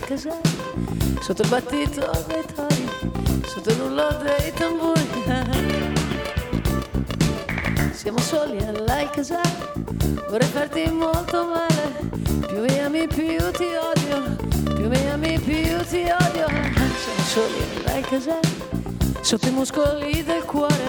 casale, sotto il battito dei tori, sotto il rullo dei tamburi. Siamo soli all'Alcazar, vorrei farti molto male, più mi ami più ti odio, più mi ami più ti odio. Siamo soli all'Alcazar, sotto i muscoli del cuore,